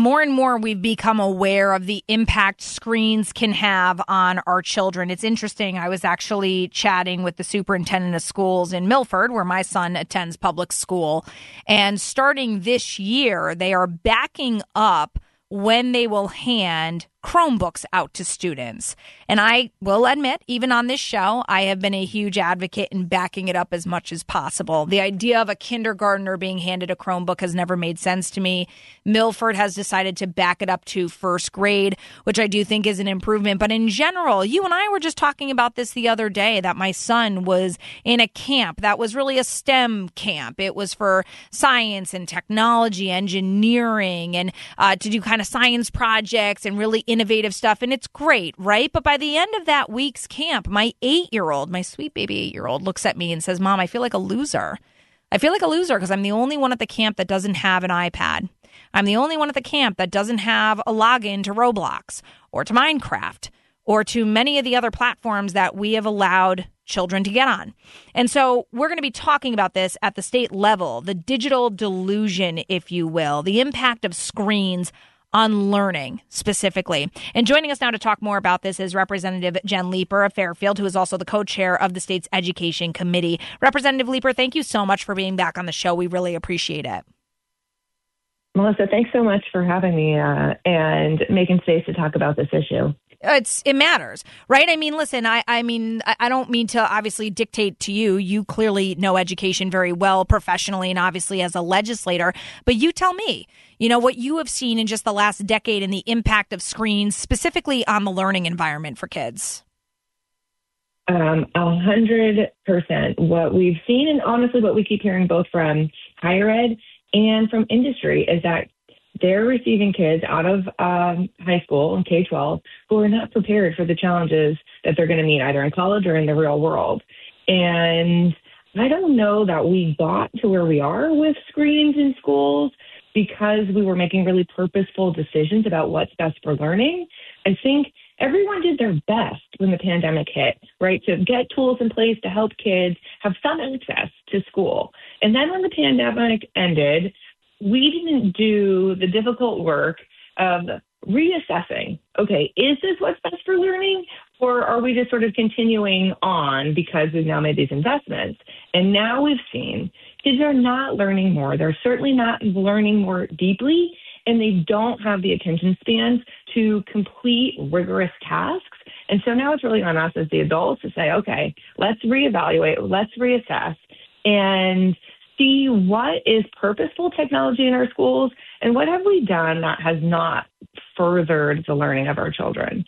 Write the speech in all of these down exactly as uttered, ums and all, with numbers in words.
more and more we've become aware of the impact screens can have on our children. It's interesting. I was actually chatting with the superintendent of schools in Milford, where my son attends public school. And starting this year, they are backing up when they will hand Chromebooks out to students. And I will admit, even on this show, I have been a huge advocate in backing it up as much as possible. The idea of a kindergartner being handed a Chromebook has never made sense to me. Milford has decided to back it up to first grade, which I do think is an improvement. But in general, you and I were just talking about this the other day, that my son was in a camp that was really a STEM camp. It was for science and technology, engineering, and uh, to do kind of science projects and really innovative stuff, and it's great, right? But by the end of that week's camp, my eight-year-old, my sweet baby eight-year-old, looks at me and says, Mom, I feel like a loser. I feel like a loser because I'm the only one at the camp that doesn't have an iPad. I'm the only one at the camp that doesn't have a login to Roblox or to Minecraft or to many of the other platforms that we have allowed children to get on. And so we're going to be talking about this at the state level, the digital delusion, if you will, the impact of screens on learning specifically. And joining us now to talk more about this is Representative Jen Leeper of Fairfield, who is also the co-chair of the state's Education Committee. Representative Leeper, thank you so much for being back on the show. We really appreciate it. Melissa, thanks so much for having me uh, and making space to talk about this issue. It's it matters, right? I mean, listen, I, I mean, I don't mean to obviously dictate to you. You clearly know education very well professionally and obviously as a legislator. But you tell me, you know, what you have seen in just the last decade and the impact of screens specifically on the learning environment for kids. Um, a hundred percent. What we've seen, and honestly, what we keep hearing both from higher ed and from industry, is that they're receiving kids out of um, high school and K twelve who are not prepared for the challenges that they're going to meet either in college or in the real world. And I don't know that we got to where we are with screens in schools because we were making really purposeful decisions about what's best for learning. I think everyone did their best when the pandemic hit, right, to get tools in place to help kids have some access to school. And then when the pandemic ended, we didn't do the difficult work of reassessing, okay, is this what's best for learning? Or are we just sort of continuing on because we've now made these investments? And now we've seen kids are not learning more. They're certainly not learning more deeply, and they don't have the attention spans to complete rigorous tasks. And so now it's really on us as the adults to say, okay, let's reevaluate, let's reassess, and see what is purposeful technology in our schools and what have we done that has not furthered the learning of our children.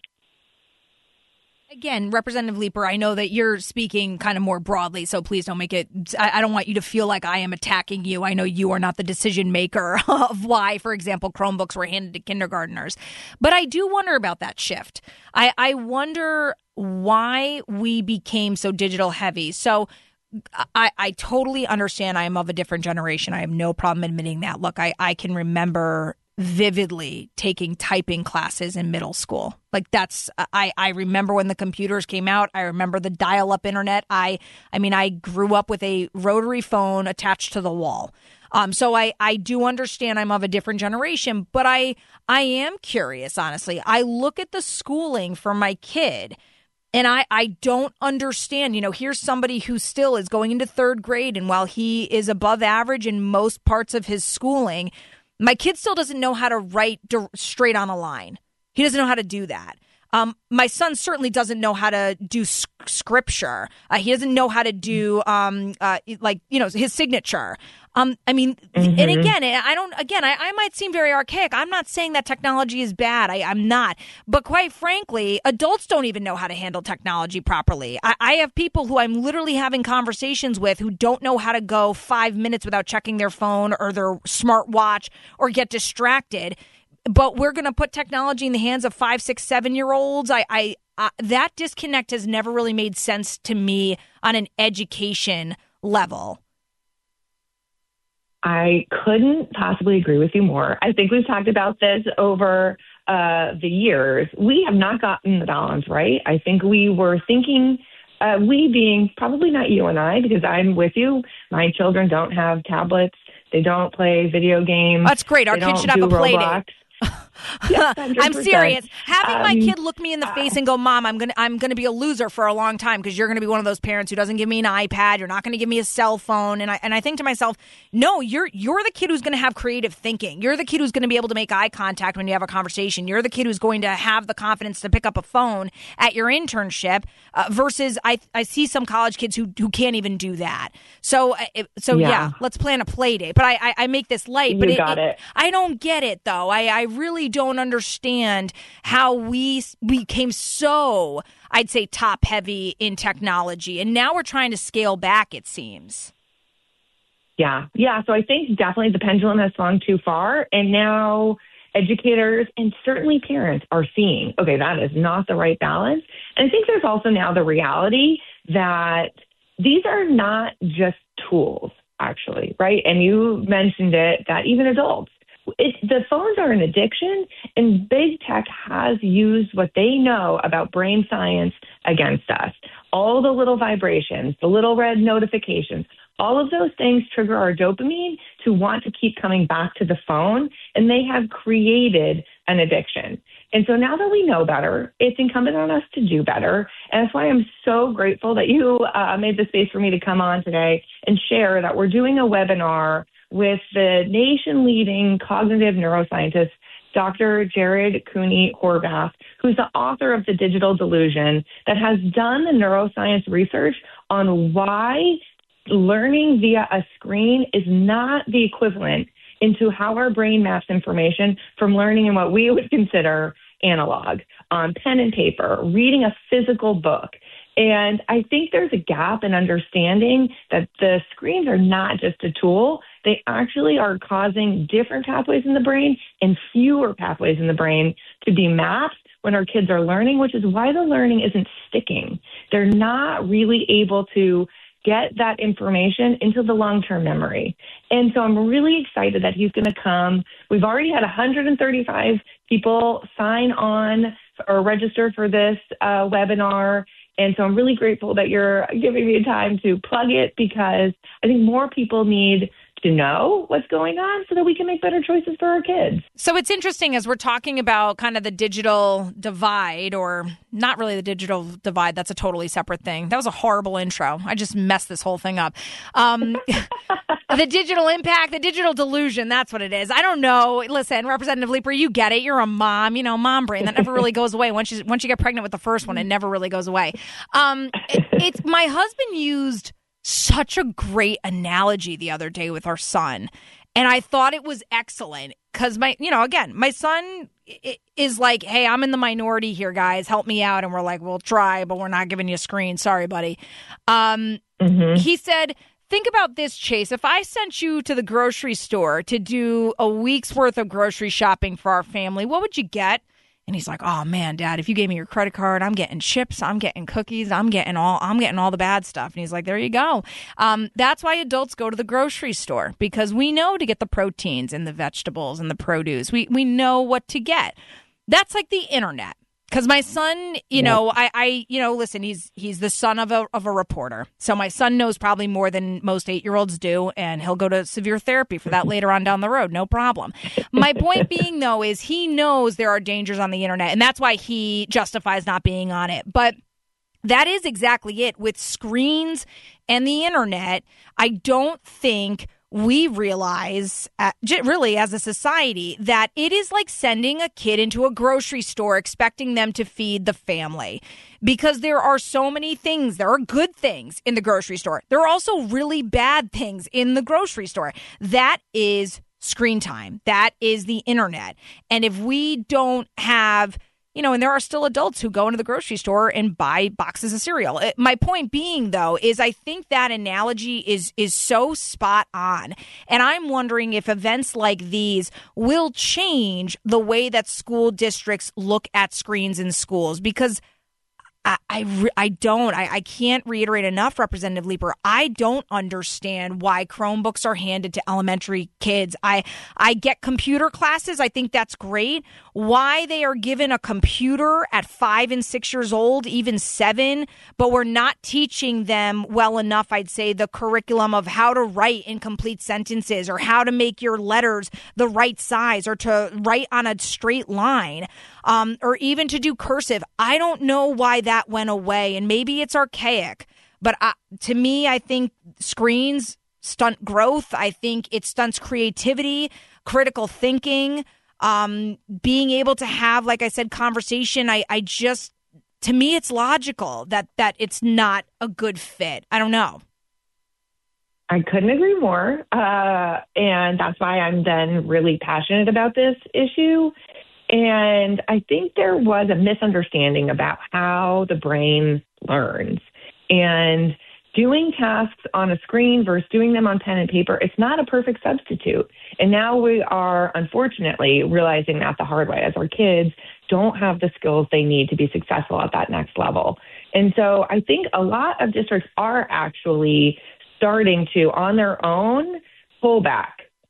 Again, Representative Leeper, I know that you're speaking kind of more broadly, so please don't make it, I, I don't want you to feel like I am attacking you. I know you are not the decision maker of why, for example, Chromebooks were handed to kindergartners. But I do wonder about that shift. I, I wonder why we became so digital heavy. So I, I totally understand I am of a different generation. I have no problem admitting that. Look, I, I can remember vividly taking typing classes in middle school. Like that's, I, I remember when the computers came out. I remember the dial-up internet. I, I mean, I grew up with a rotary phone attached to the wall. Um, so I, I do understand I'm of a different generation, but I, I am curious, honestly. I look at the schooling for my kid and I, I don't understand, you know, here's somebody who still is going into third grade. And while he is above average in most parts of his schooling, my kid still doesn't know how to write straight on a line. He doesn't know how to do that. Um, my son certainly doesn't know how to do sc- scripture. Uh, he doesn't know how to do, um, uh, like, you know, his signature. Um, I mean, mm-hmm. and again, I don't, again, I, I might seem very archaic. I'm not saying that technology is bad. I, I'm not. But quite frankly, adults don't even know how to handle technology properly. I, I have people who I'm literally having conversations with who don't know how to go five minutes without checking their phone or their smartwatch or get distracted. But we're going to put technology in the hands of five, six, seven-year-olds. I, I, I, that disconnect has never really made sense to me on an education level. I couldn't possibly agree with you more. I think we've talked about this over uh, the years. We have not gotten the balance right. I think we were thinking, uh, we being probably not you and I, because I'm with you. My children don't have tablets. They don't play video games. That's great. Our kids should have a play date. Yes, I'm serious. Having um, my kid look me in the face and go, Mom, I'm gonna I'm gonna be a loser for a long time because you're gonna be one of those parents who doesn't give me an iPad. You're not gonna give me a cell phone. And I and I think to myself, no, you're you're the kid who's gonna have creative thinking. You're the kid who's gonna be able to make eye contact when you have a conversation. You're the kid who's going to have the confidence to pick up a phone at your internship. Uh, versus, I I see some college kids who who can't even do that. So so yeah, yeah let's plan a play date. But I I, I make this light. But you it, got it, it. I don't get it though. I I really don't understand how we we became so, I'd say, top heavy in technology, and now we're trying to scale back, it seems. Yeah, yeah. So I think definitely the pendulum has swung too far, and now educators and certainly parents are seeing, okay, that is not the right balance. And I think there's also now the reality that these are not just tools, actually, right? And you mentioned it, that even adults, It, the phones are an addiction, and big tech has used what they know about brain science against us. All the little vibrations, the little red notifications, all of those things trigger our dopamine to want to keep coming back to the phone, and they have created an addiction. And so now that we know better, it's incumbent on us to do better. And that's why I'm so grateful that you uh, made the space for me to come on today and share that we're doing a webinar with the nation-leading cognitive neuroscientist, Doctor Jared Cooney Horvath, who's the author of The Digital Delusion, that has done the neuroscience research on why learning via a screen is not the equivalent into how our brain maps information from learning in what we would consider analog, on pen and paper, reading a physical book. And I think there's a gap in understanding that the screens are not just a tool. They actually are causing different pathways in the brain and fewer pathways in the brain to be mapped when our kids are learning, which is why the learning isn't sticking. They're not really able to get that information into the long-term memory. And so I'm really excited that he's going to come. We've already had one hundred thirty-five people sign on or register for this uh, webinar. And so I'm really grateful that you're giving me time to plug it, because I think more people need to know what's going on so that we can make better choices for our kids. So it's interesting as we're talking about kind of the digital divide, or not really the digital divide. That's a totally separate thing. That was a horrible intro. I just messed this whole thing up. Um, the digital impact, the digital delusion, that's what it is. I don't know. Listen, Representative Leeper, you get it. You're a mom, you know, mom brain. That never really goes away. Once you, once you get pregnant with the first one, it never really goes away. Um, it, it's my husband used such a great analogy the other day with our son. And I thought it was excellent because my, you know, again, my son is like, hey, I'm in the minority here, guys, help me out. And we're like, we'll try, but we're not giving you a screen. Sorry, buddy. Um, mm-hmm. He said, think about this, Chase. If I sent you to the grocery store to do a week's worth of grocery shopping for our family, what would you get? And he's like, oh man, Dad, if you gave me your credit card, I'm getting chips, I'm getting cookies, I'm getting all, I'm getting all the bad stuff. And he's like, there you go. Um, that's why adults go to the grocery store, because we know to get the proteins and the vegetables and the produce. We we know what to get. That's like the internet. Because my son, you know, I, I, you know, listen, he's he's the son of a of a reporter. So my son knows probably more than most eight-year-olds do, and he'll go to severe therapy for that later on down the road. No problem. My point being, though, is he knows there are dangers on the internet, and that's why he justifies not being on it. But that is exactly it. With screens and the internet, I don't think we realize, uh, really as a society, that it is like sending a kid into a grocery store expecting them to feed the family, because there are so many things. There are good things in the grocery store. There are also really bad things in the grocery store. That is screen time. That is the internet. And if we don't have, you know, and there are still adults who go into the grocery store and buy boxes of cereal. It, my point being, though, is I think that analogy is is so spot on. And I'm wondering if events like these will change the way that school districts look at screens in schools, because I, I, re- I don't. I, I can't reiterate enough, Representative Leeper. I don't understand why Chromebooks are handed to elementary kids. I I get computer classes. I think that's great. Why they are given a computer at five and six years old, even seven, but we're not teaching them well enough, I'd say, the curriculum of how to write incomplete sentences or how to make your letters the right size or to write on a straight line, um, or even to do cursive. I don't know why that That went away, and maybe it's archaic, but I, to me, I think screens stunt growth. I think it stunts creativity, critical thinking, um, being able to have, like I said, conversation. I, I just, to me, it's logical that that it's not a good fit. I don't know. I couldn't agree more, uh, and that's why I'm then really passionate about this issue. And I think there was a misunderstanding about how the brain learns. And doing tasks on a screen versus doing them on pen and paper, it's not a perfect substitute. And now we are, unfortunately, realizing that the hard way as our kids don't have the skills they need to be successful at that next level. And so I think a lot of districts are actually starting to, on their own, pull back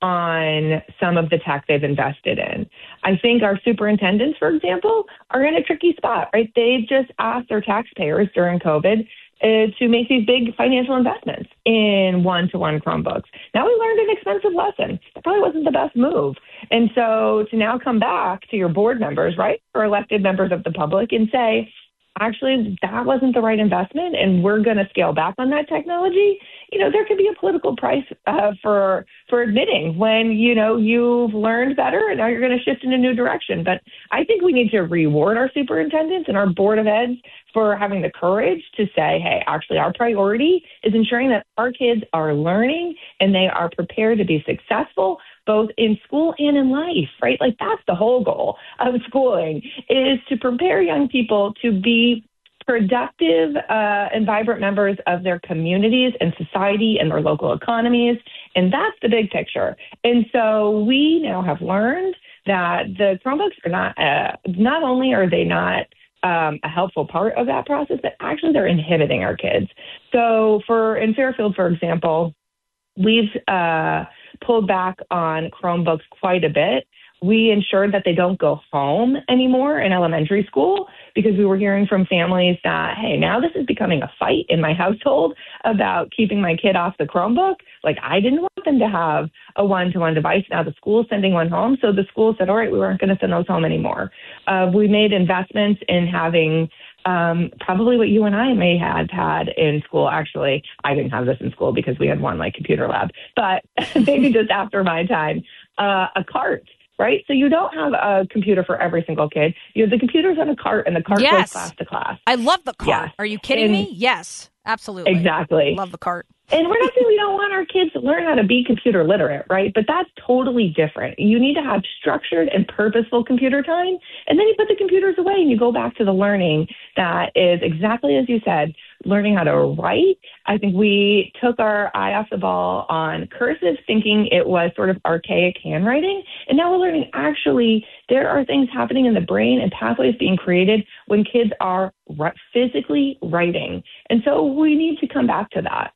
on some of the tech they've invested in. I think our superintendents, for example, are in a tricky spot, right? They've just asked their taxpayers during COVID uh, to make these big financial investments in one-to-one Chromebooks. Now we learned an expensive lesson. That probably wasn't the best move. And so to now come back to your board members, right, or elected members of the public and say, actually, that wasn't the right investment, and we're going to scale back on that technology. You know, there could be a political price uh, for for admitting when, you know, you've learned better and now you're going to shift in a new direction. But I think we need to reward our superintendents and our board of eds for having the courage to say, hey, actually, our priority is ensuring that our kids are learning and they are prepared to be successful both in school and in life, right? Like that's the whole goal of schooling, is to prepare young people to be productive uh, and vibrant members of their communities and society and their local economies. And that's the big picture. And so we now have learned that the Chromebooks are not, uh, not only are they not um, a helpful part of that process, but actually they're inhibiting our kids. So for in Fairfield, for example, we've uh, pulled back on Chromebooks quite a bit. We ensured that they don't go home anymore in elementary school because we were hearing from families that, hey, now this is becoming a fight in my household about keeping my kid off the Chromebook. Like, I didn't want them to have a one-to-one device. Now the school's sending one home. So the school said, all right, we weren't going to send those home anymore. Uh, we made investments in having Um, probably what you and I may have had in school. Actually, I didn't have this in school because we had one like computer lab, but maybe just after my time, uh, a cart, right? So you don't have a computer for every single kid. You have the computers on a cart and the cart yes. goes class to class. I love the cart. Yeah. Are you kidding and me? Yes, absolutely. Exactly. Love the cart. And we're not saying we don't want our kids to learn how to be computer literate, right? But that's totally different. You need to have structured and purposeful computer time, and then you put the computers away and you go back to the learning that is exactly as you said, learning how to write. I think we took our eye off the ball on cursive, thinking it was sort of archaic handwriting, and now we're learning actually there are things happening in the brain and pathways being created when kids are physically writing. And so we need to come back to that.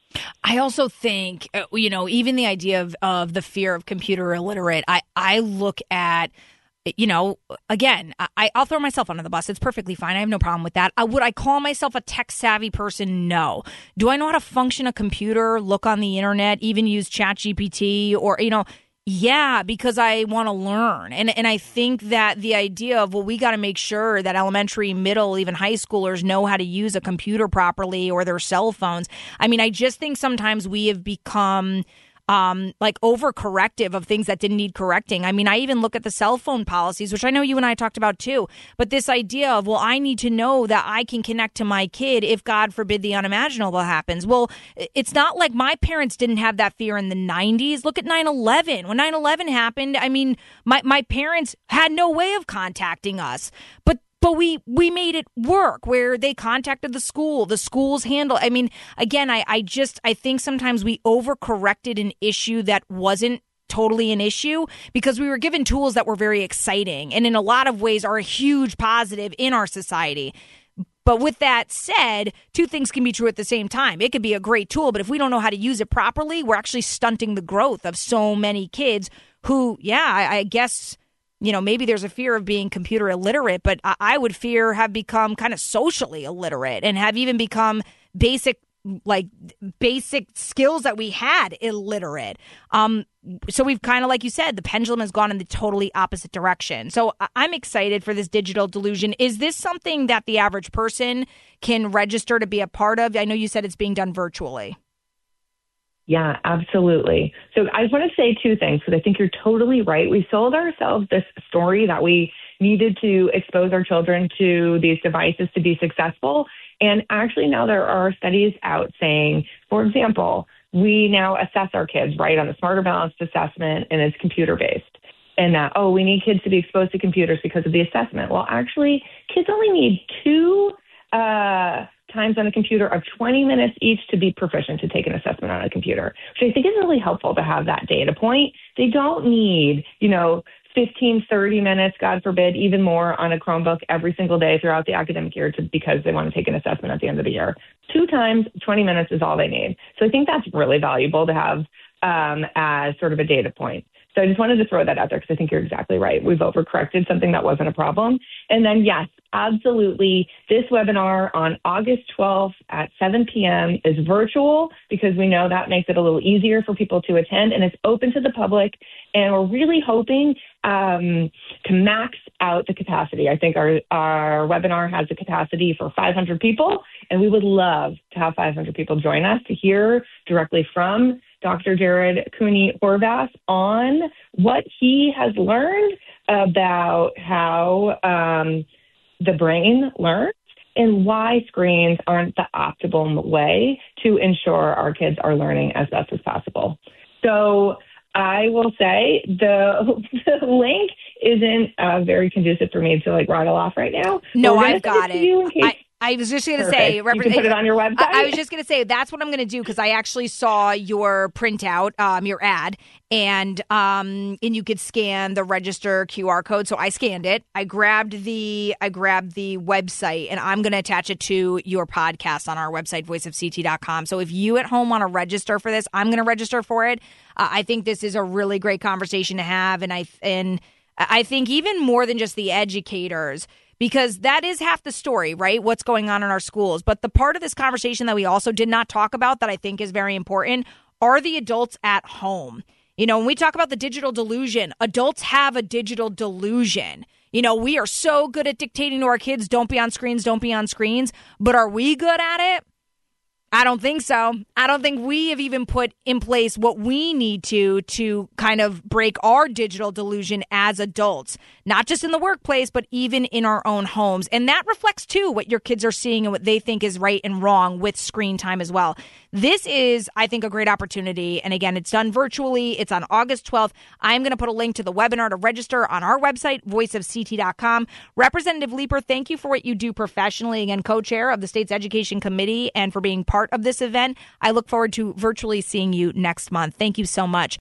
I also think, you know, even the idea of, of the fear of computer illiterate, I, I look at, you know, again, I, I'll throw myself under the bus. It's perfectly fine. I have no problem with that. Uh, would I call myself a tech savvy person? No. Do I know how to function a computer, look on the internet, even use ChatGPT or, you know, yeah, because I want to learn. And and I think that the idea of, well, we got to make sure that elementary, middle, even high schoolers know how to use a computer properly or their cell phones. I mean, I just think sometimes we have become um, like overcorrective of things that didn't need correcting. I mean, I even look at the cell phone policies, which I know you and I talked about too. But this idea of, well, I need to know that I can connect to my kid if, God forbid, the unimaginable happens. Well, it's not like my parents didn't have that fear in the nineties. Look at nine eleven. When nine eleven happened, I mean, my, my parents had no way of contacting us. But But we we made it work where they contacted the school. The schools handle. I mean, again, I, I just I think sometimes we overcorrected an issue that wasn't totally an issue because we were given tools that were very exciting and in a lot of ways are a huge positive in our society. But with that said, two things can be true at the same time. It could be a great tool, but if we don't know how to use it properly, we're actually stunting the growth of so many kids who, yeah, I, I guess, you know, maybe there's a fear of being computer illiterate, but I, I would fear have become kind of socially illiterate and have even become basic, like basic skills that we had illiterate. Um, so we've kind of, like you said, the pendulum has gone in the totally opposite direction. So I'm excited for this digital delusion. Is this something that the average person can register to be a part of? I know you said it's being done virtually. Yeah, absolutely. So I want to say two things, because I think you're totally right. We sold ourselves this story that we needed to expose our children to these devices to be successful. And actually now there are studies out saying, for example, we now assess our kids, right, on the Smarter Balanced assessment, and it's computer-based. And that, oh, we need kids to be exposed to computers because of the assessment. Well, actually, kids only need two uh, times on a computer of twenty minutes each to be proficient to take an assessment on a computer, which I think is really helpful to have that data point. They don't need, you know, fifteen, thirty minutes, God forbid, even more on a Chromebook every single day throughout the academic year to, because they want to take an assessment at the end of the year. Two times, twenty minutes is all they need. So I think that's really valuable to have um, as sort of a data point. So I just wanted to throw that out there because I think you're exactly right. We've overcorrected something that wasn't a problem. And then, yes, absolutely, this webinar on August twelfth at seven p.m. is virtual because we know that makes it a little easier for people to attend, and it's open to the public. And we're really hoping um, to max out the capacity. I think our, our webinar has a capacity for five hundred people, and we would love to have five hundred people join us to hear directly from Doctor Jared Cooney-Horvath on what he has learned about how um, the brain learns and why screens aren't the optimal way to ensure our kids are learning as best as possible. So I will say the, the link isn't uh, very conducive for me to like rattle off right now. No, I've got it. it. I was just going to say, you can put it on your website. I, I was just going to say that's what I'm going to do because I actually saw your printout, um, your ad, and um, and you could scan the register Q R code. So I scanned it. I grabbed the I grabbed the website, and I'm going to attach it to your podcast on our website, voice of c t dot com. So if you at home want to register for this, I'm going to register for it. Uh, I think this is a really great conversation to have, and I and I think even more than just the educators. Because that is half the story, right? What's going on in our schools. But the part of this conversation that we also did not talk about that I think is very important are the adults at home. You know, when we talk about the digital delusion, adults have a digital delusion. You know, we are so good at dictating to our kids, don't be on screens, don't be on screens. But are we good at it? I don't think so. I don't think we have even put in place what we need to to kind of break our digital delusion as adults, not just in the workplace, but even in our own homes. And that reflects, too, what your kids are seeing and what they think is right and wrong with screen time as well. This is, I think, a great opportunity. And again, it's done virtually. It's on August twelfth. I'm going to put a link to the webinar to register on our website, voice of c t dot com. Representative Leeper, thank you for what you do professionally. Again, co-chair of the state's education committee and for being part of this event. I look forward to virtually seeing you next month. Thank you so much.